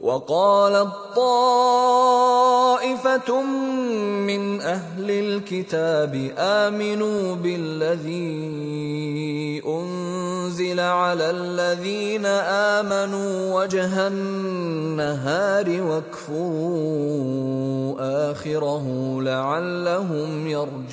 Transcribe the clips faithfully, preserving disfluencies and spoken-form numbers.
وقالت طائفة من أهل الكتاب آمنوا بالذي أنزل على الذين آمنوا وجه النهار واكفروا آخره لعلهم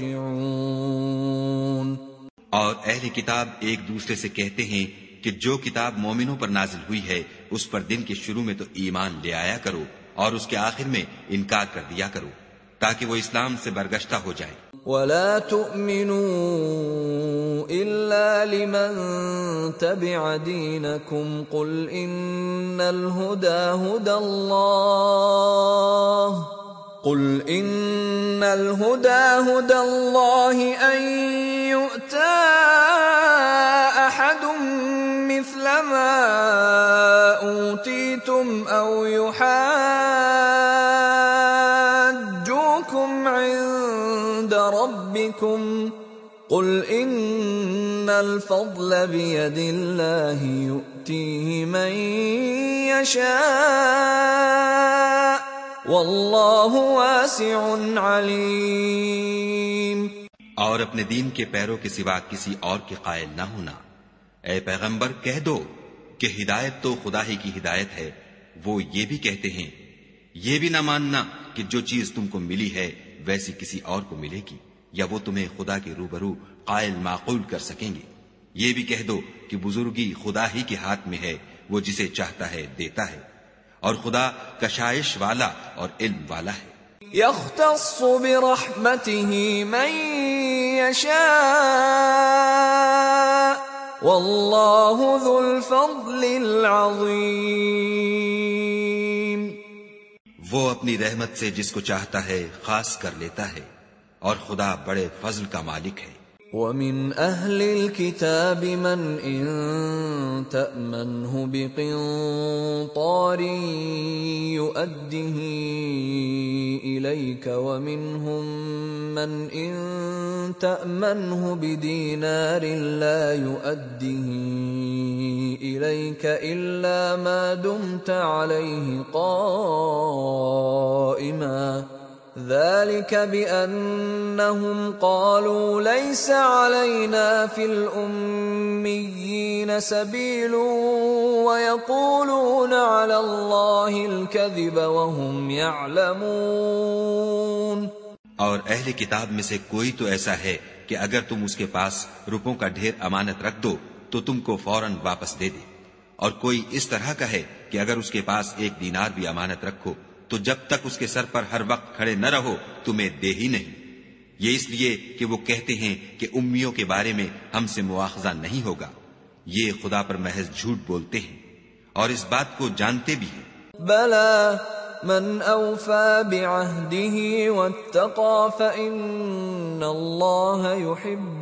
يرجعون۔ اور اہل کتاب ایک دوسرے سے کہتے ہیں کہ جو کتاب مومنوں پر نازل ہوئی ہے اس پر دن کے شروع میں تو ایمان لے آیا کرو اور اس کے آخر میں انکار کر دیا کرو تاکہ وہ اسلام سے برگشتہ ہو جائے۔ وَلَا تُؤْمِنُوا إِلَّا لِمَن تَبِعَ دِينَكُمْ قُلْ إِنَّ الْهُدَى هُدَى اللَّهِ قُلْ إِنَّ الْهُدَى هُدَى اللَّهِ أَن يُؤْتَى أَحَدٌ مِثْلَ مَا أُوتِيتُمْ أَوْ يُحَاجُّوكُمْ عِندَ رَبِّكُمْ قُلْ إِنَّ الْفَضْلَ بِيَدِ اللَّهِ يُؤْتِيهِ مَن يَشَاءُ وَاللَّهُ وَاسِعٌ عَلِيمٌ۔ اور اپنے دین کے پیروں کے سوا کسی اور کے قائل نہ ہونا۔ اے پیغمبر کہہ دو کہ ہدایت تو خدا ہی کی ہدایت ہے۔ وہ یہ بھی کہتے ہیں یہ بھی نہ ماننا کہ جو چیز تم کو ملی ہے ویسی کسی اور کو ملے گی یا وہ تمہیں خدا کے روبرو قائل معقول کر سکیں گے۔ یہ بھی کہہ دو کہ بزرگی خدا ہی کے ہاتھ میں ہے، وہ جسے چاہتا ہے دیتا ہے، اور خدا کشائش والا اور علم والا ہے۔ يختص برحمته من يشاء والله ذو الفضل العظيم۔ وہ اپنی رحمت سے جس کو چاہتا ہے خاص کر لیتا ہے، اور خدا بڑے فضل کا مالک ہے۔ وَمِنْ أَهْلِ الْكِتَابِ مَنْ إِن تَأْمَنْهُ بِقِنطَارٍ يُؤَدِّهِ إِلَيْكَ وَمِنْهُمْ مَنْ إِن تَأْمَنْهُ بِدِينَارٍ لَا يُؤَدِّهِ إِلَيْكَ إِلَّا مَا دُمْتَ عَلَيْهِ قَائِمًا ذلك بأنهم قالوا ليس علينا في الأميين سبيل ويقولون على الله الكذب وهم يعلمون۔ اور اہل کتاب میں سے کوئی تو ایسا ہے کہ اگر تم اس کے پاس روپوں کا ڈھیر امانت رکھ دو تو تم کو فوراً واپس دے دے، اور کوئی اس طرح کا ہے کہ اگر اس کے پاس ایک دینار بھی امانت رکھو تو جب تک اس کے سر پر ہر وقت کھڑے نہ رہو تمہیں دے ہی نہیں۔ یہ اس لیے کہ وہ کہتے ہیں کہ امیوں کے بارے میں ہم سے مواخذہ نہیں ہوگا۔ یہ خدا پر محض جھوٹ بولتے ہیں اور اس بات کو جانتے بھی ہیں۔ بلى من اوفى بعهده واتقى فإن الله يحب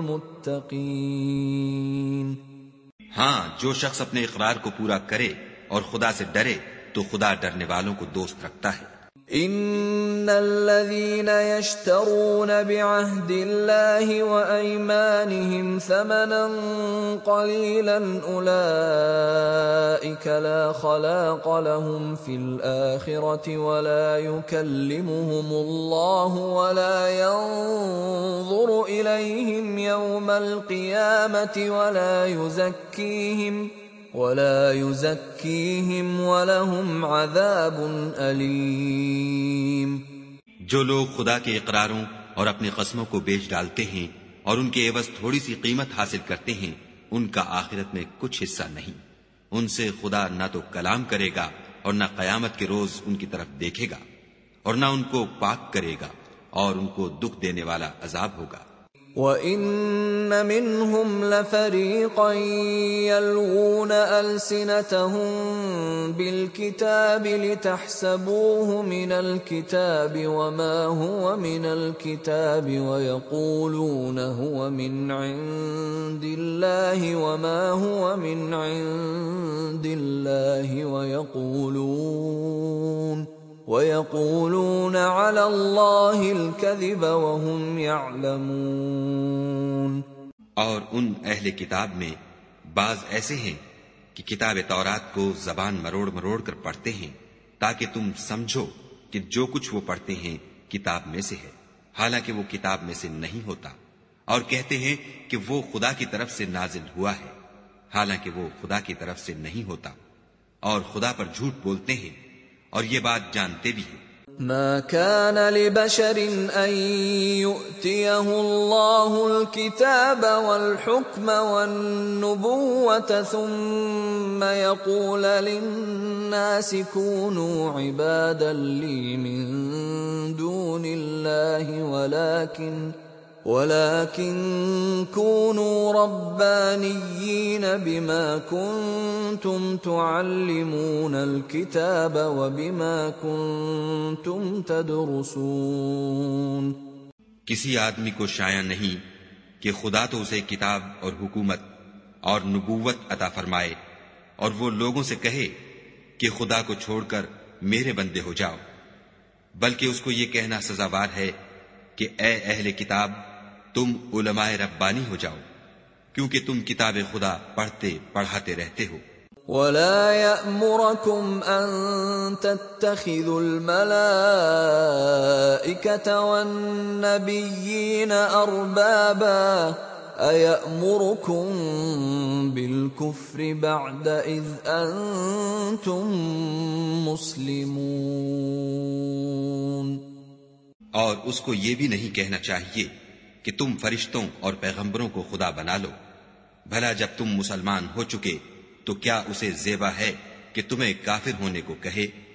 المتقين۔ ہاں، جو شخص اپنے اقرار کو پورا کرے اور خدا سے ڈرے تو خدا ڈرنے والوں کو دوست رکھتا ہے۔ ان الذين يشترون بعهد الله وايمانهم ثمنا قليلا اولئك لا خلاق لهم في الاخره ولا يكلمهم الله ولا ينظر اليهم يوم القيامه ولا يزكيهم ولا يزكيهم ولهم عذاب علیم۔ جو لوگ خدا کے اقراروں اور اپنی قسموں کو بیچ ڈالتے ہیں اور ان کے عوض تھوڑی سی قیمت حاصل کرتے ہیں، ان کا آخرت میں کچھ حصہ نہیں۔ ان سے خدا نہ تو کلام کرے گا اور نہ قیامت کے روز ان کی طرف دیکھے گا، اور نہ ان کو پاک کرے گا، اور ان کو دکھ دینے والا عذاب ہوگا۔ وَإِنَّ مِنْهُمْ لَفَرِيقًا يَلْوُونَ أَلْسِنَتَهُم بِالْكِتَابِ لِتَحْسَبُوهُ مِنَ الْكِتَابِ وَمَا هُوَ مِنَ الْكِتَابِ وَيَقُولُونَ هُوَ مِنْ عِندِ اللَّهِ وَمَا هُوَ مِنْ عِندِ اللَّهِ وَيَقُولُونَ وَيَقُولُونَ عَلَى اللَّهِ الْكَذِبَ وَهُمْ يَعْلَمُونَ۔ اور ان اہل کتاب میں بعض ایسے ہیں کہ کتاب تورات کو زبان مروڑ مروڑ کر پڑھتے ہیں تاکہ تم سمجھو کہ جو کچھ وہ پڑھتے ہیں کتاب میں سے ہے، حالانکہ وہ کتاب میں سے نہیں ہوتا، اور کہتے ہیں کہ وہ خدا کی طرف سے نازل ہوا ہے، حالانکہ وہ خدا کی طرف سے نہیں ہوتا، اور خدا پر جھوٹ بولتے ہیں اور یہ بات جانتے بھی ہیں۔ ما كان لبشر أن يؤتيه الله الكتاب والحكم والنبوة ثم يقول للناس كونوا عبادا لي من دون الله ولكن ولكن كونوا ربانيين بما كنتم تعلمون الكتاب وبما كنتم تدرسون۔ کسی آدمی کو شایع نہیں کہ خدا تو اسے کتاب اور حکومت اور نبوت عطا فرمائے اور وہ لوگوں سے کہے کہ خدا کو چھوڑ کر میرے بندے ہو جاؤ، بلکہ اس کو یہ کہنا سزاوار ہے کہ اے اہل کتاب تم علماء ربانی ہو جاؤ، کیونکہ تم کتاب خدا پڑھتے پڑھاتے رہتے ہو۔ وَلَا يَأْمُرَكُمْ أَن تَتَّخِذُوا الْمَلَائِكَةَ وَالنَّبِيِّينَ أَرْبَابًا أَيَأْمُرُكُمْ بِالْكُفْرِ بَعْدَ إِذْ أَنْتُمْ مُسْلِمُونَ۔ اور اس کو یہ بھی نہیں کہنا چاہیے کہ تم فرشتوں اور پیغمبروں کو خدا بنا لو، بھلا جب تم مسلمان ہو چکے تو کیا اسے زیبا ہے کہ تمہیں کافر ہونے کو کہے؟